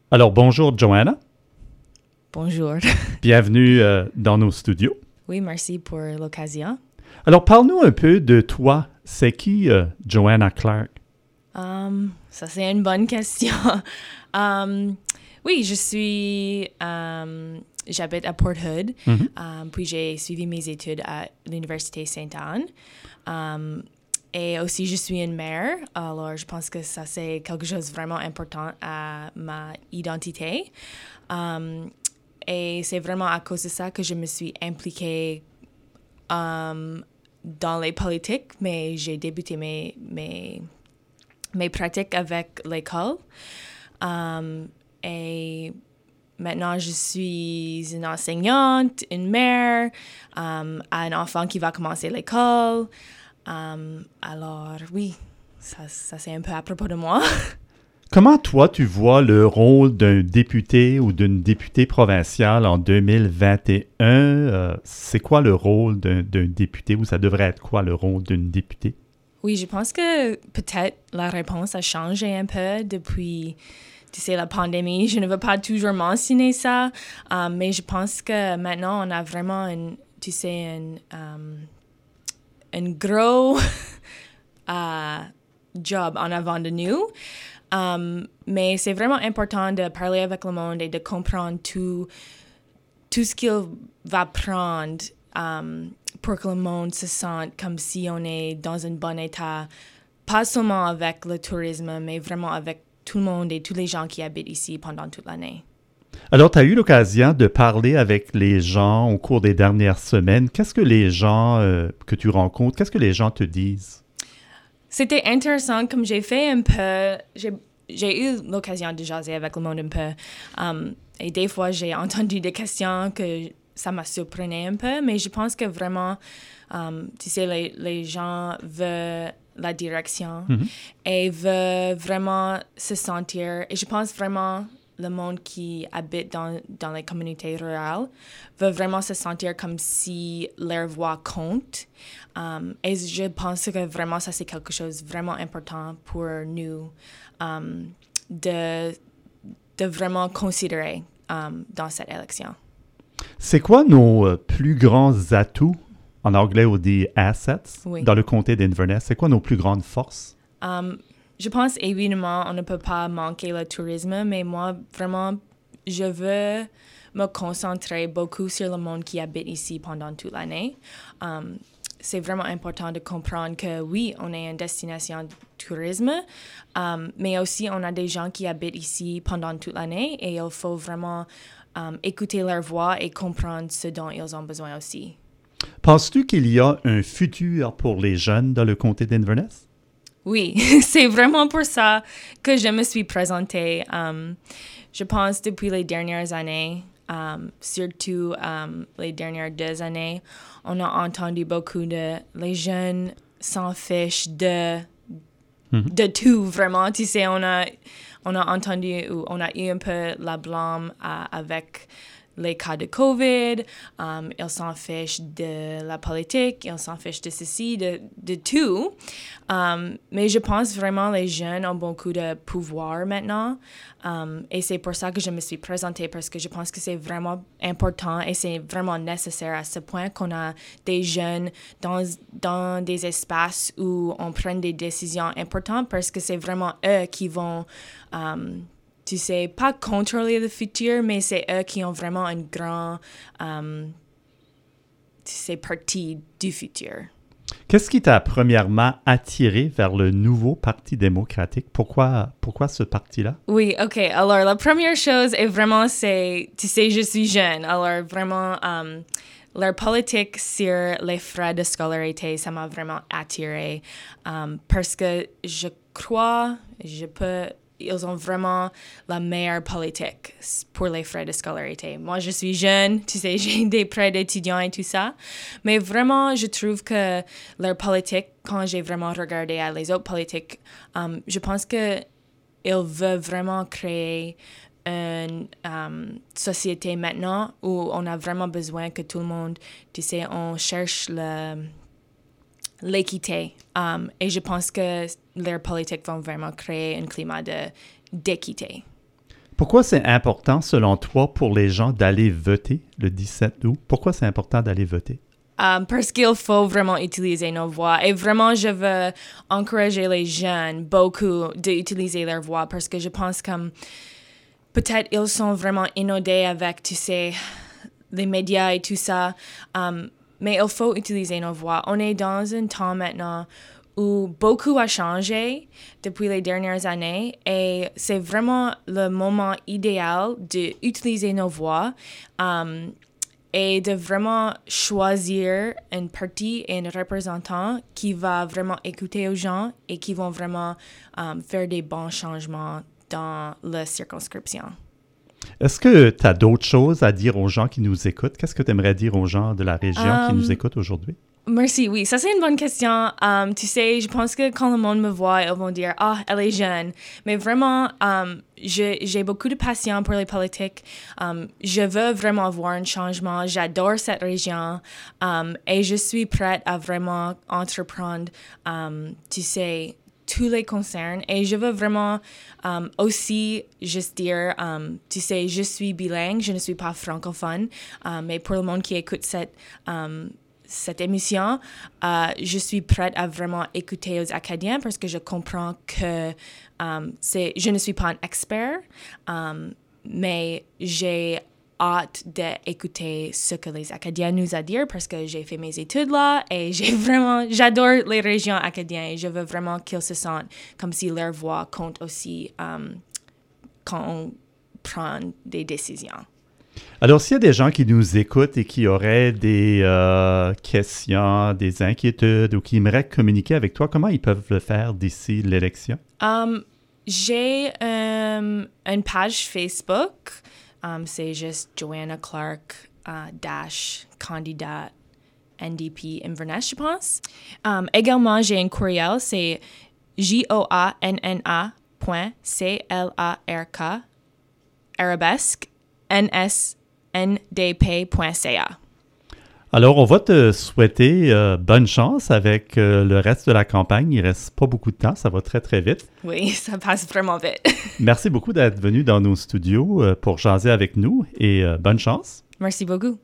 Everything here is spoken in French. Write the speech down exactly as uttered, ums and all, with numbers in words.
Alors, bonjour Joanna. Bonjour. Bienvenue euh, dans nos studios. Oui, merci pour l'occasion. Alors, parle-nous un peu de toi. C'est qui euh, Joanna Clark? Um, ça, c'est une bonne question. um, oui, je suis... Um, j'habite à Port Hood. Mm-hmm. Um, puis j'ai suivi mes études à l'Université Sainte-Anne. Um, et aussi, je suis une mère. Alors, je pense que ça, c'est quelque chose de vraiment important à ma identité. Um, et c'est vraiment à cause de ça que je me suis impliquée um, dans les politiques, mais j'ai débuté mes, mes, mes pratiques avec l'école. Um, et maintenant, je suis une enseignante, une mère, um, un enfant qui va commencer l'école. Um, alors, oui, ça, ça c'est un peu à propos de moi. Comment toi, tu vois le rôle d'un député ou d'une députée provinciale en deux mille vingt et un? Euh, c'est quoi le rôle d'un, d'un député ou ça devrait être quoi le rôle d'une députée? Oui, je pense que peut-être la réponse a changé un peu depuis, tu sais, la pandémie. Je ne veux pas toujours mentionner ça, um, mais je pense que maintenant, on a vraiment, une, tu sais, un, um, un gros uh, job en avant de nous. Um, mais c'est vraiment important de parler avec le monde et de comprendre tout, tout ce qu'il va prendre um, pour que le monde se sente comme si on est dans un bon état, pas seulement avec le tourisme, mais vraiment avec tout le monde et tous les gens qui habitent ici pendant toute l'année. Alors, tu as eu l'occasion de parler avec les gens au cours des dernières semaines. Qu'est-ce que les gens euh, que tu rencontres, qu'est-ce que les gens te disent? C'était intéressant, comme j'ai fait un peu, j'ai, j'ai eu l'occasion de jaser avec le monde un peu. Um, et des fois, j'ai entendu des questions que ça m'a surpris un peu, mais je pense que vraiment, um, tu sais, les, les gens veulent la direction Mm-hmm. et veulent vraiment se sentir, et je pense vraiment le monde qui habite dans, dans les communautés rurales veut vraiment se sentir comme si leur voix compte. Um, et je pense que vraiment ça, c'est quelque chose de vraiment important pour nous um, de, de vraiment considérer um, dans cette élection. C'est quoi nos euh, plus grands atouts, en anglais on dit assets, Oui. dans le comté d'Inverness? C'est quoi nos plus grandes forces? Um, je pense évidemment on ne peut pas manquer le tourisme, mais moi vraiment je veux me concentrer beaucoup sur le monde qui habite ici pendant toute l'année. Um, c'est vraiment important de comprendre que oui, on est une destination de tourisme, um, mais aussi on a des gens qui habitent ici pendant toute l'année et il faut vraiment um, écouter leur voix et comprendre ce dont ils ont besoin aussi. Penses-tu qu'il y a un futur pour les jeunes dans le comté d'Inverness? Oui, c'est vraiment pour ça que je me suis présentée. Um, je pense depuis les dernières années, um, surtout um, les dernières deux années, on a entendu beaucoup de les jeunes s'en fichent de, mm-hmm. de tout, vraiment. Tu sais, on a, on a entendu, ou on a eu un peu la blâme uh, avec les cas de COVID, um, ils s'en fichent de la politique, ils s'en fichent de ceci, de, de tout. Um, mais je pense vraiment que les jeunes ont beaucoup de pouvoir maintenant. Um, et c'est pour ça que je me suis présentée, parce que je pense que c'est vraiment important et c'est vraiment nécessaire à ce point qu'on a des jeunes dans, dans des espaces où on prend des décisions importantes, parce que c'est vraiment eux qui vont... Um, tu sais, pas contrôler le futur, mais c'est eux qui ont vraiment une grande, um, tu sais, partie du futur. Qu'est-ce qui t'a premièrement attiré vers le nouveau Parti démocratique? Pourquoi, pourquoi ce parti-là? Oui, OK. Alors, la première chose est vraiment, c'est, tu sais, je suis jeune. Alors, vraiment, um, leur politique sur les frais de scolarité, ça m'a vraiment attiré. Um, parce que je crois, je peux... Ils ont vraiment la meilleure politique pour les frais de scolarité. Moi, je suis jeune, tu sais, j'ai des prêts d'étudiants et tout ça. Mais vraiment, je trouve que leur politique, quand j'ai vraiment regardé à les autres politiques, um, je pense qu'ils veulent vraiment créer une um, société maintenant où on a vraiment besoin que tout le monde, tu sais, on cherche le... l'équité. Um, et je pense que leurs politiques vont vraiment créer un climat de, d'équité. Pourquoi c'est important, selon toi, pour les gens d'aller voter le dix-sept août? Pourquoi c'est important d'aller voter? Um, parce qu'il faut vraiment utiliser nos voix. Et vraiment, je veux encourager les jeunes beaucoup d'utiliser leur voix parce que je pense comme peut-être ils sont vraiment inondés avec, tu sais, les médias et tout ça. Um, mais il faut utiliser nos voix. On est dans un temps maintenant où beaucoup a changé depuis les dernières années et c'est vraiment le moment idéal d'utiliser nos voix um, et de vraiment choisir un parti et un représentant qui va vraiment écouter aux gens et qui vont vraiment um, faire des bons changements dans la circonscription. Est-ce que tu as d'autres choses à dire aux gens qui nous écoutent? Qu'est-ce que tu aimerais dire aux gens de la région um, qui nous écoutent aujourd'hui? Merci, oui, ça c'est une bonne question. Um, tu sais, je pense que quand le monde me voit, ils vont dire « Ah, elle est jeune ». Mais vraiment, um, je, j'ai beaucoup de passion pour les politiques. Um, je veux vraiment voir un changement. J'adore cette région um, et je suis prête à vraiment entreprendre, um, tu sais, tous les concerns. Et je veux vraiment um, aussi juste dire, um, tu sais, je suis bilingue, je ne suis pas francophone, um, mais pour le monde qui écoute cette um, cette émission, uh, je suis prête à vraiment écouter aux Acadiens parce que je comprends que um, c'est, je ne suis pas un expert, um, mais j'ai hâte d'écouter ce que les Acadiens nous ont à dire parce que j'ai fait mes études là et j'ai vraiment, j'adore les régions acadiennes et je veux vraiment qu'ils se sentent comme si leur voix compte aussi um, quand on prend des décisions. Alors, s'il y a des gens qui nous écoutent et qui auraient des euh, questions, des inquiétudes ou qui aimeraient communiquer avec toi, comment ils peuvent le faire d'ici l'élection? Um, j'ai um, une page Facebook. Um, c'est juste Joanna Clark uh, dash candidat N D P Inverness, je pense. Um, également, j'ai un courriel, c'est J O A N N A point C L A R K arabesque N S N D P point C A. Alors, on va te souhaiter euh, bonne chance avec euh, le reste de la campagne. Il ne reste pas beaucoup de temps, ça va très, très vite. Oui, ça passe vraiment vite. Merci beaucoup d'être venu dans nos studios euh, pour jaser avec nous et euh, bonne chance. Merci beaucoup.